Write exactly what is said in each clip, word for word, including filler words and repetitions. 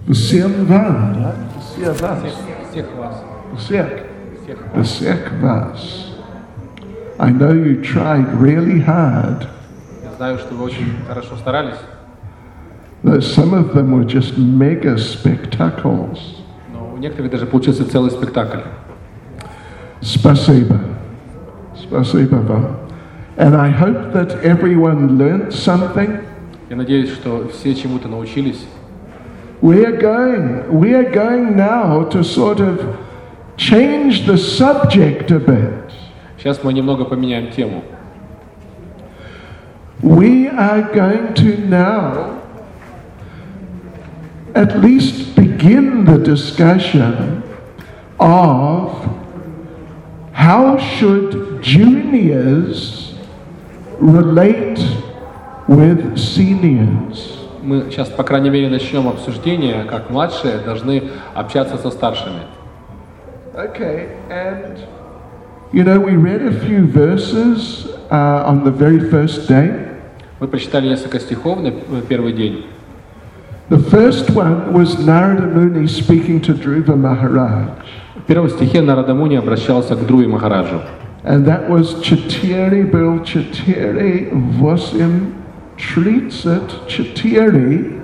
Всем вам, да? Все вас. Всех вас. Всех. Всех. Всех вас. I know you tried really hard. Я знаю, что вы очень хорошо старались. Though some of them were just mega spectacles. Но у некоторых даже получился целый спектакль. Спасибо. Спасибо вам. And I hope that everyone learned something. Я надеюсь, что все чему-то научились. We are going, we are going now to sort of change the subject a bit. Сейчас мы немного поменяем тему. We are going to now at least begin the discussion of how should juniors relate with seniors. Мы сейчас, по крайней мере, начнем обсуждение, как младшие должны общаться со старшими. Okay, and you know, we read a few verses uh, on the very first day. Мы прочитали несколько стихов на первый день. The first one was Narada Muni speaking to Dhruva Maharaj. В первом стихе Нарада Муни обращался к Друве Махараджу. And that was Chatiri Bil Chatiri Vosim Tritsat Chatiri.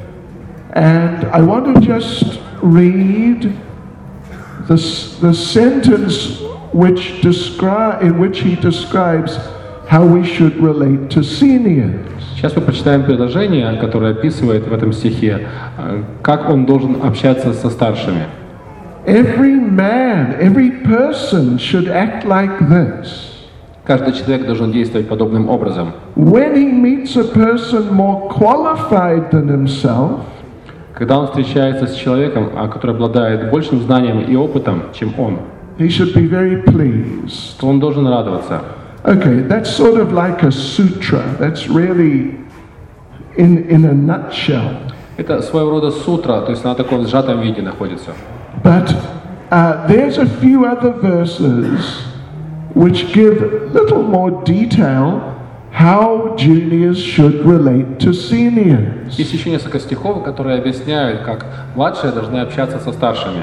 And I want to just read the, the sentence which descri- in which he describes how we should relate to seniors. Сейчас мы прочитаем предложение, которое описывает в этом стихе, как он должен общаться со старшими. Every man, every person should act like this. Каждый человек должен действовать подобным образом. When he meets a person more qualified than himself, когда он встречается с человеком, который обладает большим знанием и опытом, чем он, he should be very pleased. то он должен радоваться. Okay, that's sort of like a sutra. That's really in, in a nutshell. Это своего рода сутра, то есть она в таком сжатом виде находится. But uh, there's a few other verses which give a little more detail how juniors should relate to seniors. Есть еще несколько стихов, которые объясняют, как младшие должны общаться со старшими.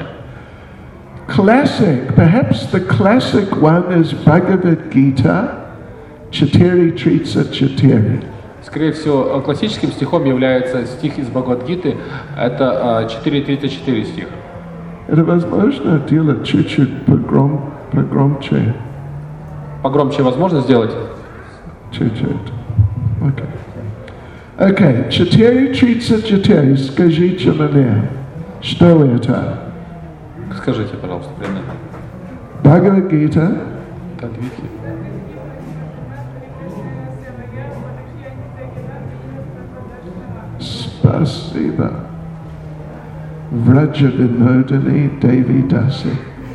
Classic, perhaps the classic one is Bhagavad Gita, Chatiri Tritsa Chatiri. Скорее всего, классическим стихом является стих из Бхагавад-гиты, это четыре тридцать четыре стих. Это возможно делать чуть-чуть погром, погромче? Погромче возможно сделать? Чуть-чуть. Okay. Okay, Chatiri Tritsa Chatiri, скажите мне, что это? Скажите, пожалуйста, примерно. Bhagavad Gita. Spasiba. Vraja Vinodani Devi Dasi.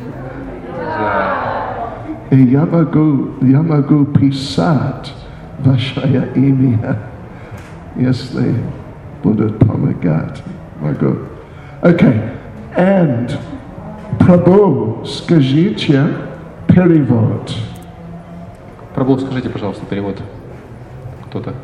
Yamagu, Yamagu Pisat Vashaya Imiya. Yes, the Buddha Pamagat. Magu. Okay, and Prabhu, скажите перевод. Прабhu, скажите, пожалуйста, перевод. Кто-то.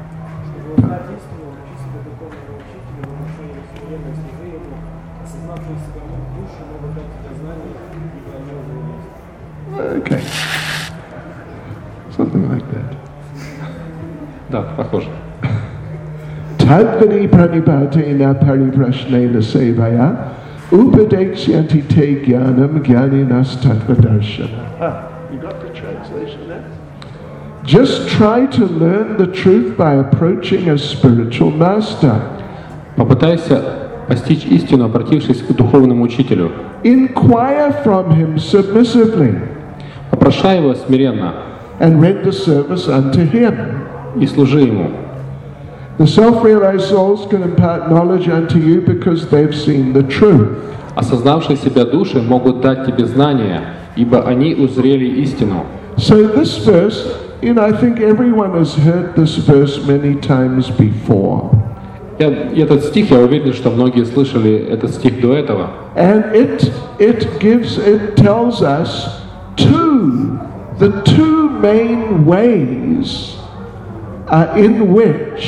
Okay. Something like that. Да, похоже. Tadvani pranipatena pariprashnena sevaya upadekshyanti te jnanam jnaninas tattvadarshana. Ah, you got the translation there? Just try to learn the truth by approaching a spiritual master. Попытайся постичь истину, обратившись к духовному учителю. Inquire from him submissively. Попрошай его смиренно. And render service unto him. И служи ему. The self-realized souls can impart knowledge unto you because they've seen the truth. Осознавшие себя души могут дать тебе знания, ибо они узрели истину. So this verse, you know, I think everyone has heard this verse many times before. Я, этот стих, я уверен, что многие слышали этот стих до этого. And it it gives, it tells us two, the two main ways uh, in which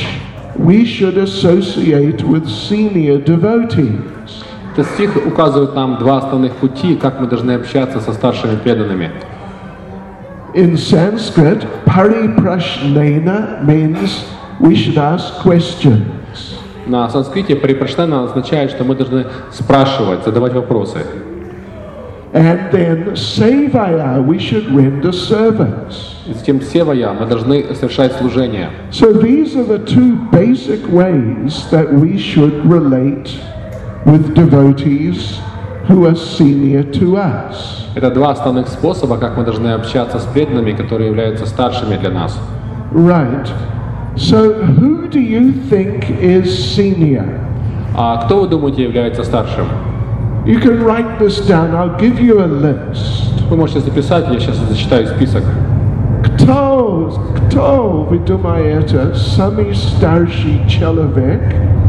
we should associate with senior devotees. Этот стих указывает нам два основных пути, как мы должны общаться со старшими преданными. In Sanskrit, pariprashnena means we should ask questions. На санскрите парипрашнена означает, что мы должны спрашивать, задавать вопросы. And then sevaya, we should render service. И затем севая, мы должны совершать служение. So these are the two basic ways that we should relate with devotees who are senior to us. Это два основных способа, как мы должны общаться с преданными, которые являются старшими для нас. Right. So who do you think is senior? А кто, вы думаете, является старшим? You can write this down. I'll give you a list. Вы можете записать, я сейчас зачитаю список. Kto, kto, вы думаете, самый старший человек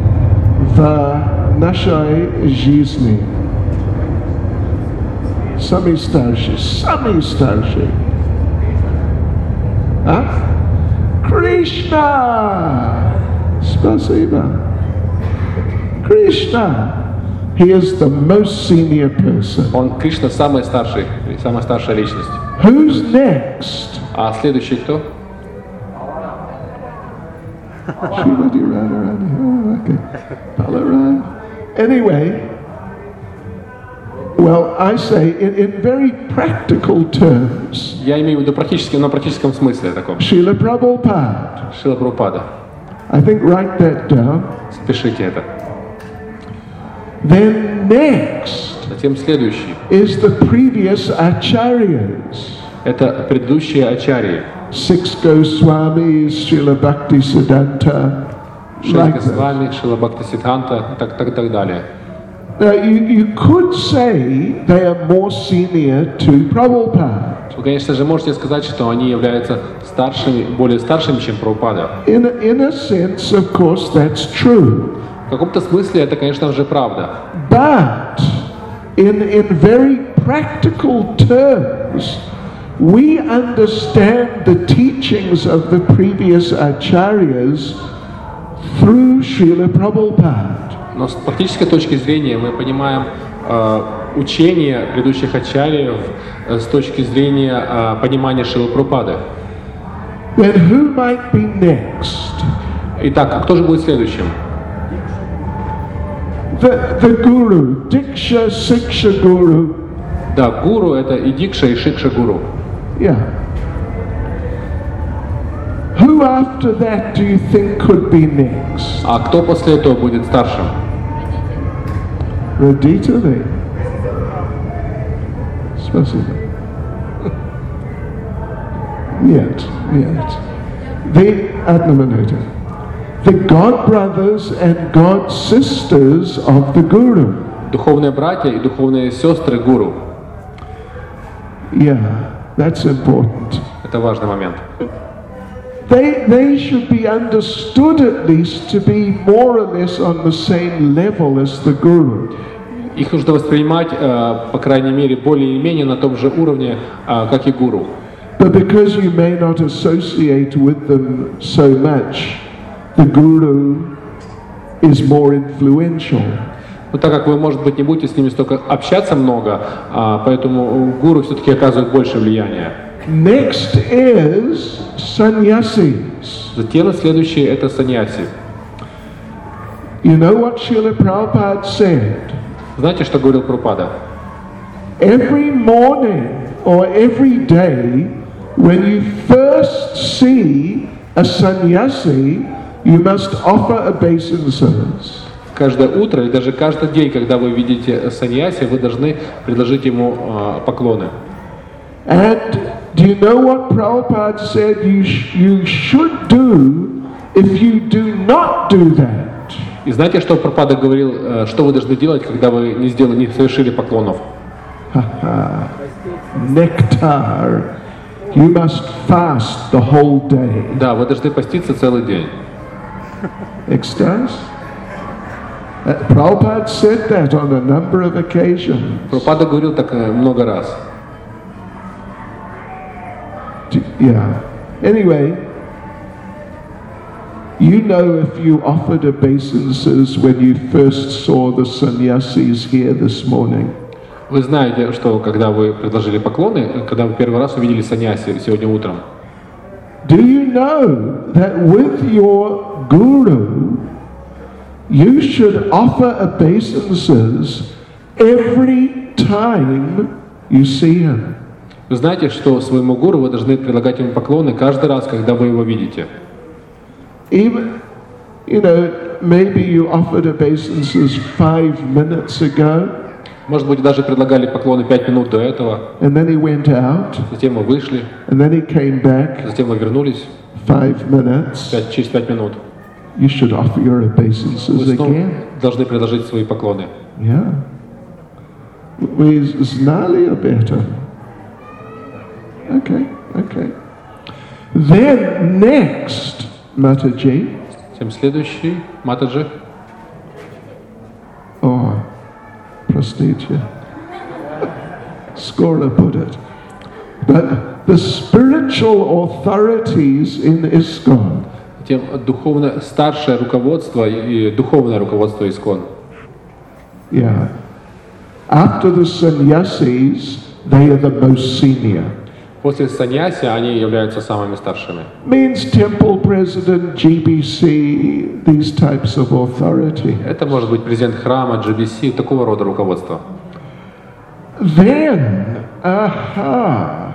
в нашей жизни? Самый старший, самый старший. А? Krishna! Спасибо. Krishna. He is the most senior person. Он, Кришна, самый старший, самая старшая личность. Who's next? А следующий кто? Srimati Radharani. Oh, okay. Balarama. Anyway, well, I say in, in very practical terms, Я имею в виду практически, на практическом смысле таком. Srila Prabhupada. Шрила Прабхупада. I think write that down. Спешите это. Then next Затем следующий. is the previous acharyas. Это предыдущие ачарьи. Six Goswamis, Srila Bhaktisiddhanta, Шесть like that. Госвами, Шрила Бхактисиддханта, так, так, так далее. Now you, you could say they are more senior to Prabhupada. Вы, конечно же, можете сказать, что они являются старшими, более старшими, чем Прабхупада. In a, in a sense, of course, that's true. В каком-то смысле это, конечно же, правда. But in, in very practical terms, we understand the teachings of the previous acharyas through Srila Prabhupada. Но с практической точки зрения мы понимаем э, учение предыдущих ачарьев э, с точки зрения э, понимания Шрилы Прабхупады. Then who might be next? Итак, а кто же будет следующим? The, the Guru, Diksha Siksha Guru. Да, гуру — это и Дикша, и Шикша гуру. Yeah. Who after that do you think could be next? А кто после этого будет старшим? Radita Devi. Спасибо. Нет, нет. The, одну минуту. The god brothers and god sisters of the Guru. Духовные братья и духовные сестры гуру. Yeah, that's important. Это важный момент. They, they should be understood at least to be more or less on the same level as the Guru. Их нужно воспринимать, э, по крайней мере, более или менее на том же уровне, э, как и гуру. But because you may not associate with them so much, the Guru is more influential. Но так как вы, может быть, не будете с ними столько общаться много, а, поэтому гуру все-таки оказывает больше влияния. Next is sannyasis. Затем следующее — это саньяси. You know what Srila Prabhupada said? Знаете, что говорил Прабхупада? Every morning or every day, when you first see a sannyasi, you must offer obeisance. Каждое утро и даже каждый день, когда вы видите саньяси, вы должны предложить ему э, поклоны. And do you know what Prabhupada said you, sh- you should do if you do not do that? И знаете, что Прабхупада говорил, э, что вы должны делать, когда вы не сделали, не совершили поклонов? Haha. Nectar. You must fast the whole day. Да, вы должны поститься целый день. Extras? Uh, Prabhupada said that on a number of occasions. Прабхупада говорил так э, много раз. D- Yeah. Anyway, You know, if you offered obeisances when you first saw the sannyasis here this morning, Вы знаете, что когда вы предложили поклоны, когда вы первый раз увидели саньяси сегодня утром, do you know that with your guru, you should offer obeisances every time you see him? вы знаете, что своему гуру вы должны предлагать ему поклоны каждый раз, когда вы его видите. Even, you know, maybe you offered obeisances five minutes ago, Может быть, даже предлагали поклоны пять минут до этого, and then he went out, затем вы вышли, and then he came back затем вы вернулись five minutes. пять- через пять минут. You should offer your obeisances Вы снова again. должны предложить свои поклоны. Yeah. We znali better. Okay, okay. Then next, Mataji. Затем следующий, Матаджи. Oh, простите. Skora put it. But the spiritual authorities in ISKCON, Затем духовное, старшее руководство и духовное руководство ИСККОН. yeah. After the sannyasis, they are the most senior. После саньяси они являются самыми старшими. Means temple president, G B C, these types of authority. Это может быть президент храма, джи би си, такого рода руководство. Then, aha,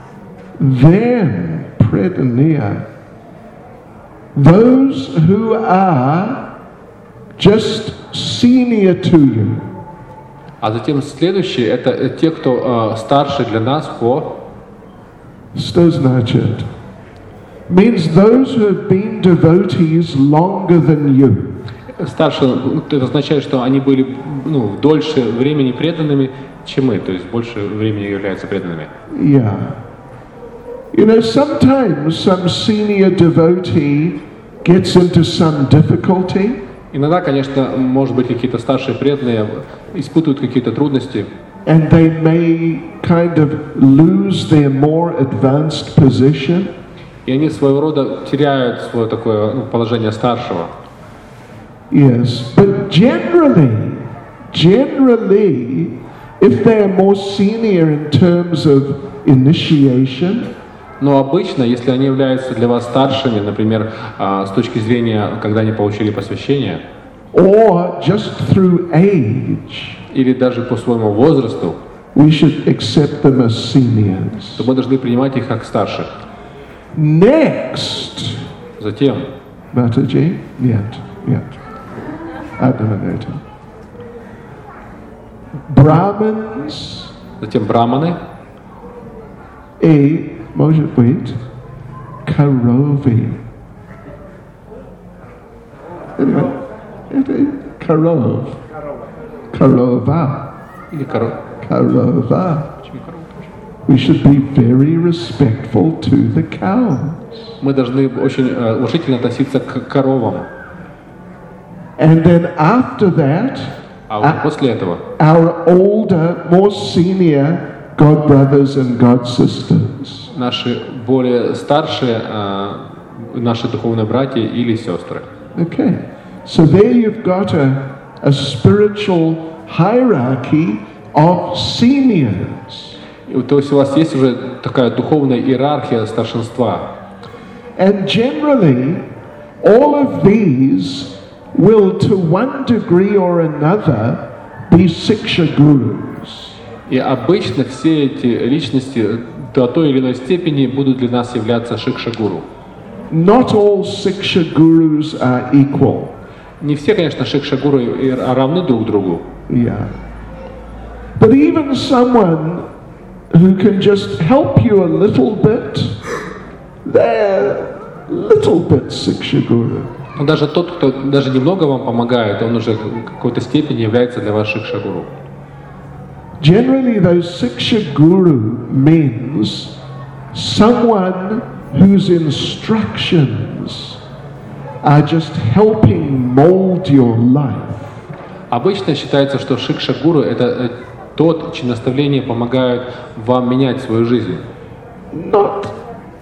then, Predania, those who are just senior to you, А затем следующий, это те, кто э, старше для нас по... что значит? Means those who have been devotees longer than you. Старше, это означает, что они были ну, дольше времени преданными, чем мы, то есть больше времени являются преданными. Yeah. You know, sometimes some senior devotee gets into some difficulty, Иногда, конечно, может быть, какие-то старшие преданные испытывают какие-то трудности, and they may kind of lose their more advanced position. и они своего рода теряют свое такое ну, положение старшего. Yes, but generally, generally, if they are more senior in terms of initiation, Но обычно, если они являются для вас старшими, например, а, с точки зрения, когда они получили посвящение, or just through age, или даже по своему возрасту, we should accept them as seniors. то мы должны принимать их как старших. Next, Затем, Mataji, yet, yet, Adamaneto. Brahmins, затем браманы, a, может быть, Karovi. Anyway, это Karov. Karova. или коро... Karova. We should be very respectful to the cows. Мы должны очень э, уважительно относиться к коровам. And then after that, А уже после этого our older, more senior God brothers and God sisters. наши более старшие, э, наши духовные братья или сестры. Okay, so there you've got a, a spiritual hierarchy of seniors. И, то есть у вас есть уже такая духовная иерархия старшинства. And generally, all of these will, to one degree or another, be Siksha gurus. И обычно все эти личности до той или иной степени будут для нас являться шикша-гуру. Not all Siksha gurus are equal. Не все, конечно, шикша-гуру и равны друг другу. Yeah. But even someone who can just help you a little bit, they're little bit Siksha guru. Но даже тот, кто даже немного вам помогает, он уже в какой-то степени является для вас шикша-гуру. Generally, those Siksha guru means someone whose instructions are just helping mold your life. Обычно считается, что шикша-гуру — это э, тот, чьи наставления помогают вам менять свою жизнь. Not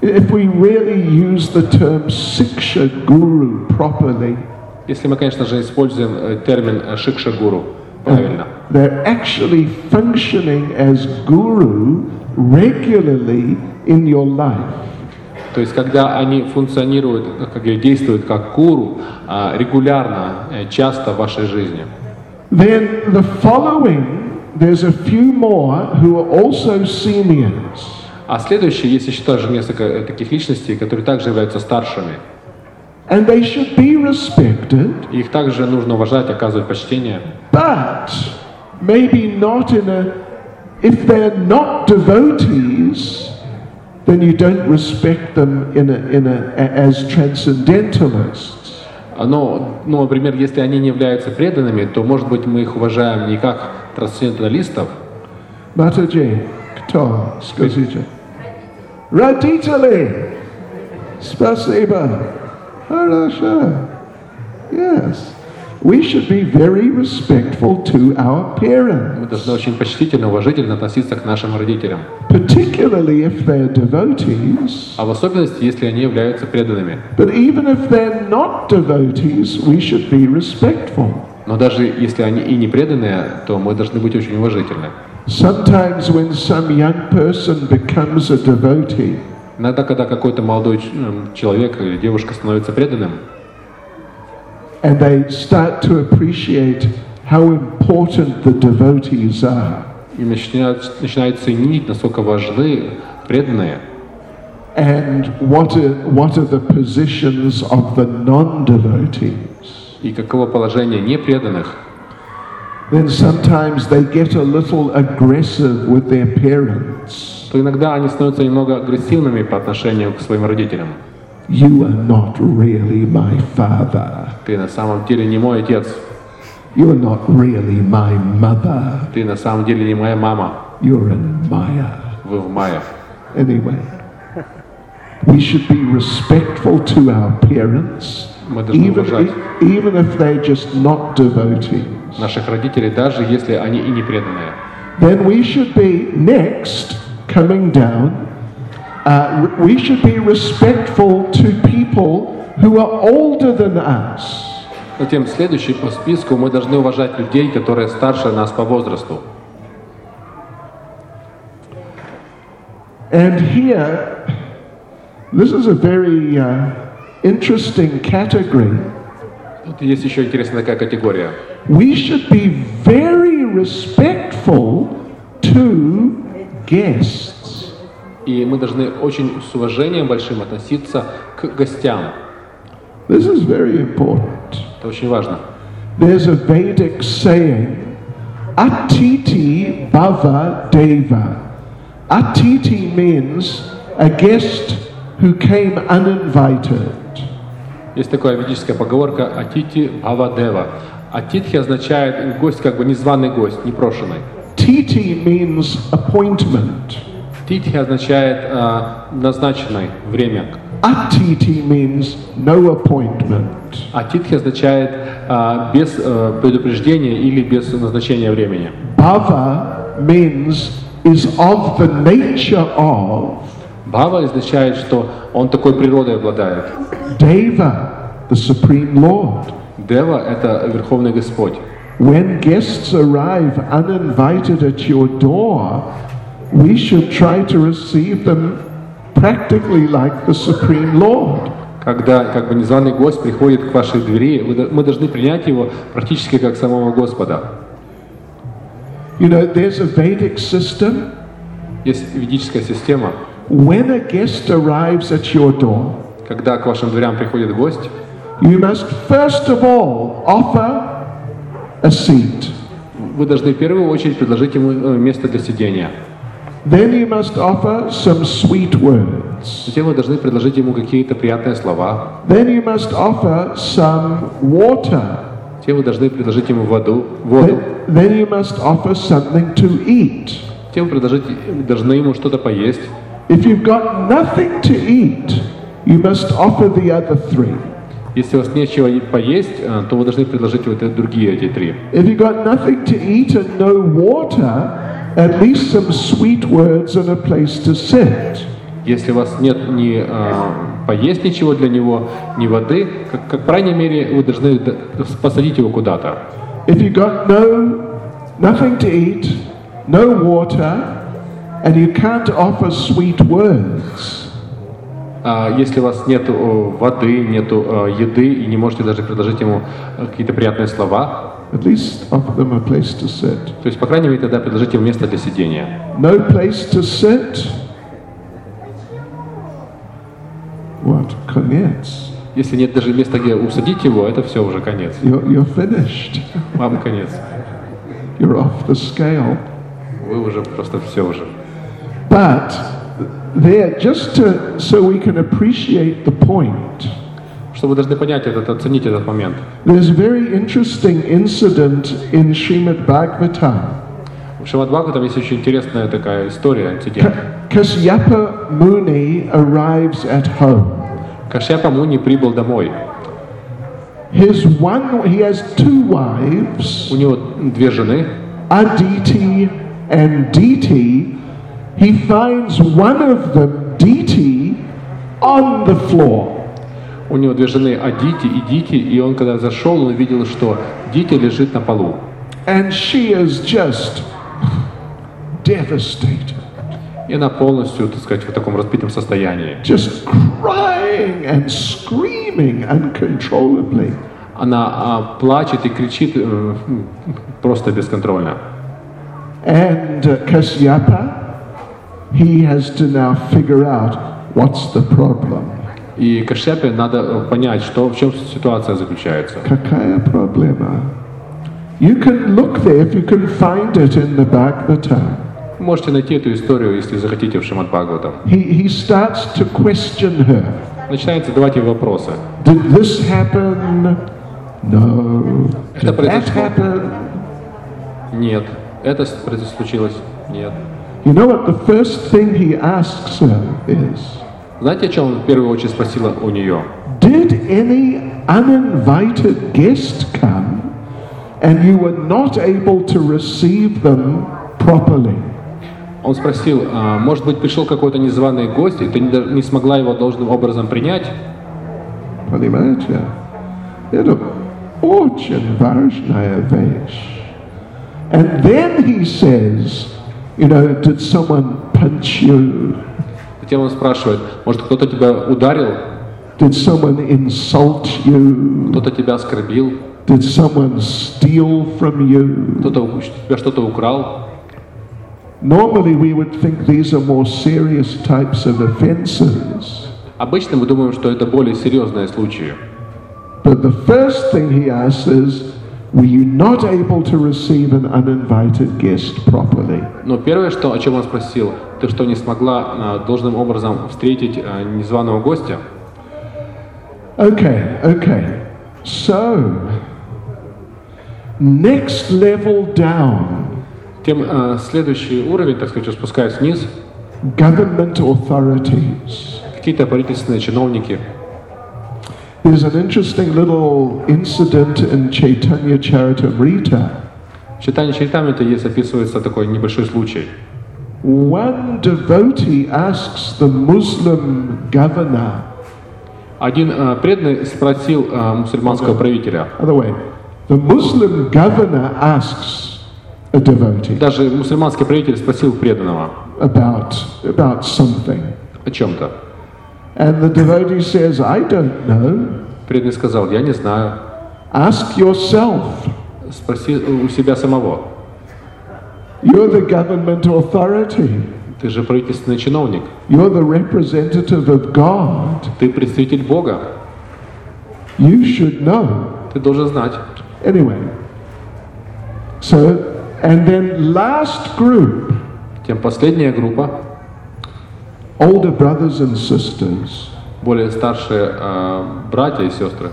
if we really use the term Siksha Guru properly, Если мы, конечно же, используем э, термин э, шикша-гуру правильно, they're actually functioning as guru regularly in your life. то есть когда они функционируют, как говорят, действуют как гуру а, регулярно, э, часто в вашей жизни. Then the following, there's a few more who are also seniors. А следующее, есть еще тоже несколько э, таких личностей, которые также являются старшими. And they should be respected, Их также нужно уважать, оказывать почтение. but maybe not in a, if they're not devotees, then you don't respect them in a, in a, as transcendentalists. Но, ну, например, если они не являются преданными, то, может быть, мы их уважаем не как трансценденталистов. Mataji, кто, скажите? Родители, спасибо. Хорошо. Yes. We should be very respectful to our Мы должны parents, очень почтительно, уважительно относиться к нашим родителям. particularly if they're devotees. А в особенности, если они являются преданными. But even if they're not devotees, we should be respectful. Но даже если они и не преданные, то мы должны быть очень уважительны. Sometimes when some young person becomes a devotee, Иногда, когда какой-то молодой ч- м, человек или девушка становится преданным, and they start to appreciate how important the devotees are, и начинают, начинают ценить, насколько важны преданные, and what are, what are the positions of the non-devotees, и каково положение непреданных, then sometimes they get a little aggressive with their parents. то иногда они становятся немного агрессивными по отношению к своим родителям. You are not really my father. Ты на самом деле не мой отец, You are not really my mother. ты на самом деле не моя мама, You're in Maya. вы в мае. Anyway, we should be respectful to our parents, Мы должны even, уважать even if they're just not devotees. наших родителей, даже если они и не преданные. Then we should be next, coming down, uh, we should be respectful to people who are older than us. Затем следующий по списку мы должны уважать людей, которые старше нас по возрасту. And here, this is a very uh, interesting category. Тут есть еще интересная такая категория. We should be very respectful to guests. И мы должны очень с уважением большим относиться к гостям. This is very important. Это очень важно. There's a Vedic saying, Atiti Bhava Deva. Atiti means a guest who came uninvited. Есть такая ведическая поговорка «Атити Бхава-дева». Атитхи означает гость, как бы незваный гость, непрошенный. Titi means appointment. Титхи означает э, назначенное время. Atiti means no appointment. А титхи означает э, без э, предупреждения или без назначения времени. Bhava means is of the nature of. Бхава означает, что он такой природой обладает. Deva, the Supreme Lord. Дева — это Верховный Господь. When guests arrive uninvited at your door, we should try to receive them practically like the Supreme Lord. Когда как бы незваный гость приходит к вашей двери, вы, мы должны принять его практически как самого Господа. You know, there's a Vedic system. Есть ведическая система. When a guest arrives at your door, Когда к вашим дверям приходит гость, you must first of all offer a seat. вы должны в первую очередь предложить ему э, место для сидения. Then you must offer some sweet words. Затем вы должны предложить ему какие-то приятные слова. Then you must offer some water. Затем вы должны предложить ему воду, воду. Then, then you must offer something to eat. Затем вы предложить, должны ему что-то поесть. If you've got nothing to eat, you must offer the other three. Если у вас нечего поесть, э, то вы должны предложить вот эти другие эти три. If you've got nothing to eat and no water, at least some sweet words and a place to sit. Если у вас нет ни э, поесть ничего для него, ни воды, как, как, по крайней мере, вы должны посадить его куда-то. If you got no, nothing to eat, no water, and you can't offer sweet words, А если у вас нет воды, нет еды и не можете даже предложить ему какие-то приятные слова, at least offer them a place to sit. то есть, по крайней мере, тогда предложите ему место для сидения. No place to sit? What? Конец. Если нет даже места, где усадить его, это все уже конец. You're, you're finished. Вам конец. You're off the scale. Вы уже просто все уже. But there, just to, so we can appreciate the point, Что вы должны понять этот, оценить этот момент. there's a very interesting incident in Srimad Bhagavatam. В Шримад Бхагаватам есть очень интересная такая история, инцидент. Kasyapa Muni arrives at home. Кашьяпа Муни прибыл домой. His one, he has two wives, У него две жены, Aditi and Diti. He finds one of them, Diti, on the floor. у него две жены Адити и Дити, и он когда зашел, он увидел, что Дити лежит на полу. And she is just devastated, И она полностью, так сказать, в таком разбитом состоянии. just crying and screaming uncontrollably. Она а, плачет и кричит э, просто бесконтрольно. And uh, Kasyapa, he has to now figure out what's the problem. И Кашьяпе надо понять, что, в чем ситуация заключается. Какая проблема? You can look there if you can find it in the Bhagavatam. Вы можете найти эту историю, если захотите, в Шримад Бхагаватам. He, he starts to question her. Начинает задавать ей вопросы. Did this happen? No. Это Did that произошло? happen? Нет. Это случилось? Нет. You know what the first thing he asks her is, Знаете, о чем он в первую очередь спросила у нее? did any uninvited guest come and you were not able to receive them properly? Он спросил, а, может быть, пришел какой-то незваный гость, и ты не, не смогла его должным образом принять? Понимаете? Это очень важная вещь. And then he says, you know, did someone punch you? Затем он спрашивает, может, кто-то тебя ударил, Did someone insult you? кто-то тебя оскорбил, Did someone steal from you? кто-то у тебя что-то украл? Normally we would think these are more serious types of offenses. Обычно мы думаем, что это более серьезные случаи. But the first thing he asks is, were you not able to receive an uninvited guest properly? Но первое, что, о чем он спросил, ты что, не смогла а, должным образом встретить а, незваного гостя? Okay, okay. So, next level down, Тем а, следующий уровень, так сказать, спускаясь вниз, government authorities. какие-то правительственные чиновники. There's an interesting little incident in Chaitanya Charitamrita. В Чайтанья Чаритамрите есть описывается такой небольшой случай. One devotee asks the Muslim governor, Один а, преданный спросил а, мусульманского правителя, other way, the Muslim governor asks a devotee даже мусульманский правитель спросил преданного about, about something. о чем-то. And the devotee says, I don't know. Преданный сказал, я не знаю, Ask yourself. спроси у себя самого. You're the government authority. Ты же правительственный чиновник, You're the representative of God. ты представитель Бога, You should know. ты должен знать. Anyway, so, and then last group, Тем последняя группа, older brothers and sisters. более старшие э, братья и сестры.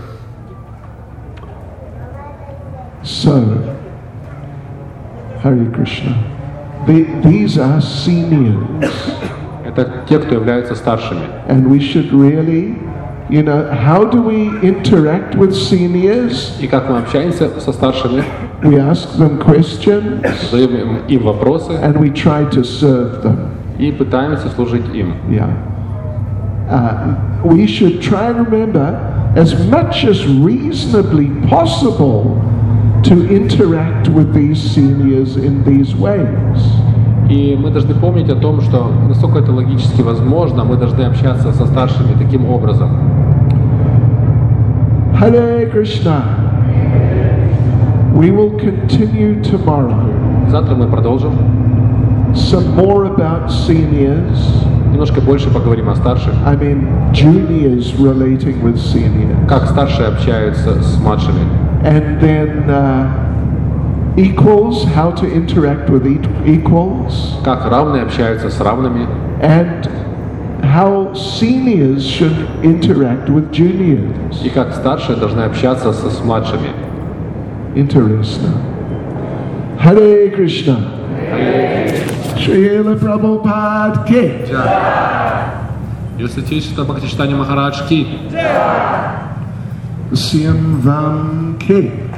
So, Hare Krishna. The, these are seniors. Это те, кто являются старшими. And we should really, you know, how do we interact with seniors? И как мы общаемся со старшими, We ask them questions задаем им вопросы and we try to serve them. и пытаемся служить им. Yeah. uh, we should try and remember as much as reasonably possible to interact with these seniors in these ways. И мы должны помнить о том, что насколько это логически возможно, мы должны общаться со старшими таким образом. Hare Krishna. We will continue tomorrow. Завтра мы продолжим. Some more about seniors. Немножко больше поговорим о старших. I mean, juniors relating with seniors. Как старшие общаются с младшими. And then uh, equals, how to interact with equals. Как равные общаются с равными. And how seniors should interact with juniors. И как старшие должны общаться со, с младшими. Interesting. Hare Krishna. Srila Prabhupada ki. Если Святейшество Бхактисиddhanta Махарадж ки. Siem Vam ki.